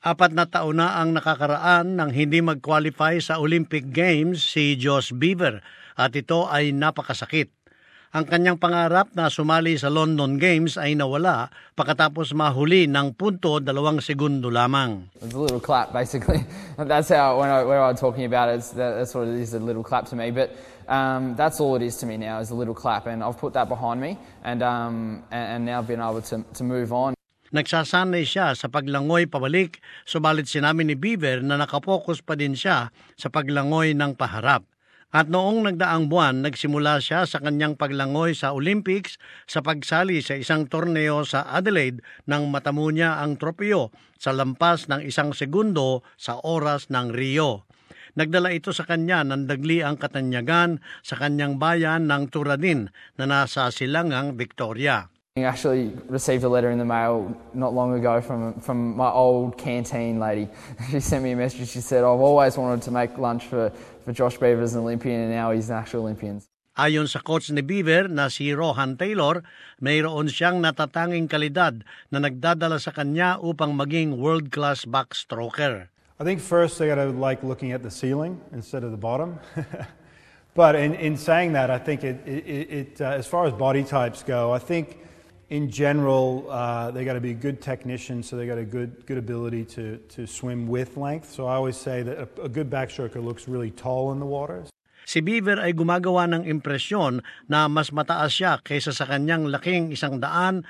4 na taon na ang nakakaraan nang hindi mag-qualify sa Olympic Games si Josh Beaver at ito ay napakasakit. Ang kanyang pangarap na sumali sa London Games ay nawala pagkatapos mahuli ng 2 segundo lamang. It's a little clap, basically. That's how when I was talking about it, that's what it is, a little clap to me. But that's all it is to me now, is a little clap, and I've put that behind me, and now been able to move on. Nagsasanay siya sa paglangoy pabalik, subalit sinabi ni Beaver na nakapokus pa din siya sa paglangoy ng paharap. At noong nagdaang buwan, nagsimula siya sa kanyang paglangoy sa Olympics sa pagsali sa isang torneo sa Adelaide nang matamo niya ang tropeo sa lampas ng 1 segundo sa oras ng Rio. Nagdala ito sa kanya ng dagli ang katanyagan sa kanyang bayan ng Turadin na nasa silangang Victoria. I actually received a letter in the mail not long ago from my old canteen lady. She sent me a message. She said, I've always wanted to make lunch for Josh Beaver as an Olympian, and now he's an actual Olympian. Ayon sa coach ni Beaver na si Rohan Taylor, mayroon siyang natatanging kalidad na nagdadala sa kanya upang maging world-class backstroker. I think first they got to like looking at the ceiling instead of the bottom. But in saying that, I think it as far as body types go, I think in general, they got to be good technicians, so they got a good ability to swim with length. So I always say that a good backstroker looks really tall in the water. Si Beaver ay gumagawa ng impresyon na mas mataas siya kaysa sa kanyang laking 175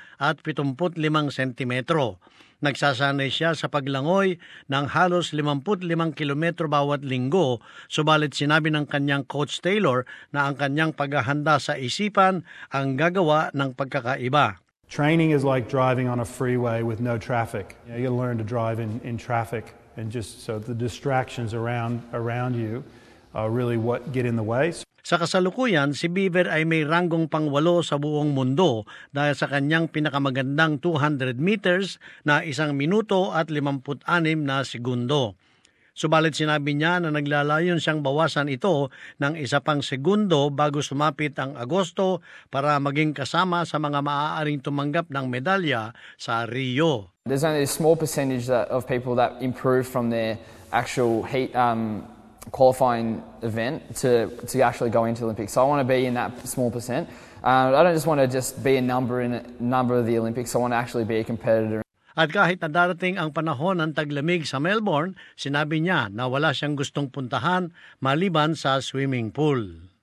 sentimetro. Nagsasanay siya sa paglangoy ng halos 55 kilometro bawat linggo, subalit sinabi ng kanyang coach Taylor na ang kanyang paghahanda sa isipan ang gagawa ng pagkakaiba. Training is like driving on a freeway with no traffic. You got to learn to drive in traffic, and just so the distractions around you are really what get in the way. Sa kasalukuyan, si Beaver ay may ranggong pang-8 sa buong mundo dahil sa kanyang pinakamagandang 200 meters na 1 minuto at 56 na segundo. Subalit sinabi niya na naglalayon siyang bawasan ito ng 1 pang segundo bago sumapit ang Agosto para maging kasama sa mga maaaring tumanggap ng medalya sa Rio. There's only a small percentage of people that improve from their actual heat qualifying event to actually go into the Olympics. So I want to be in that small percent. I don't just want to be a number in a number of the Olympics. I want to actually be a competitor. At kahit na darating ang panahon ng taglamig sa Melbourne, sinabi niya na wala siyang gustong puntahan maliban sa swimming pool.